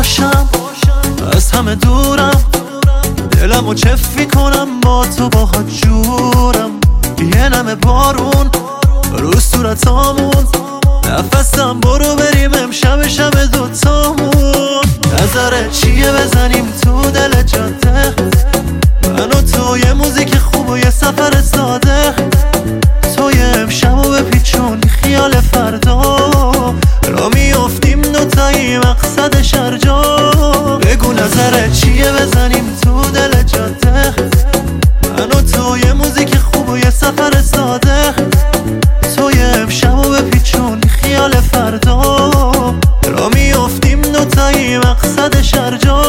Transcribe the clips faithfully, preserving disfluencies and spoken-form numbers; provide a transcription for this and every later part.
باشم، از همه دورم، دلمو چفی کنم با تو باهات جورم. یه نمه بارون رو صورتامون، نفسم برو بریم امشب شب دوتامون. نظرت چیه بزنیم تو دل جاده، من و تو یه موزیک خوب و یه سفر ساده. تو یه امشبو بپیچون خیال فردا، را میافتیم دوتایی مقصد شرجا. بگو نظرت چیه بزنیم تو دل جاده، من و تو یه موزیک خوب و یه سفر ساده. تو یه امشبو بپیچون خیال فردا، را میافتیم دوتایی مقصد شرجا.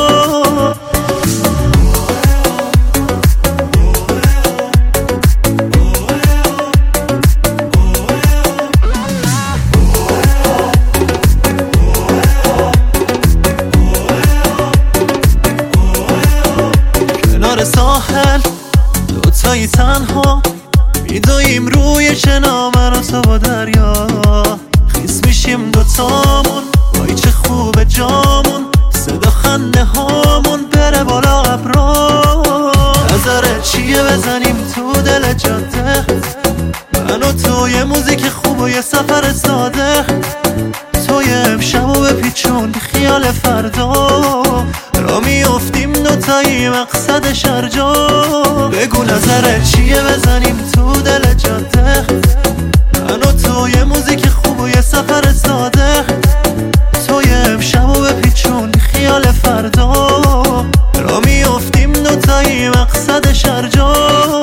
ساحل دوتایی تنها میدویم روی چنا، من و تو با دریا. خیس میشیم دوتامون، وای چه خوبه جامون، صدا خنده هامون بره بالا ابرا. نظرت چیه بزنیم تو دل جاده، من و تو یه موزیک خوب و یه سفر ساده. تو یه امشبو بپیچون خیال فردا، را میافتیم دوتایی مقصد شرجا. بگو نظرت چیه بزنیم تو دل جاده، من و تو یه موزیک خوب و یه سفر ساده. تو یه امشبو بپیچون خیال فردا، را میافتیم دوتایی مقصد شرجا.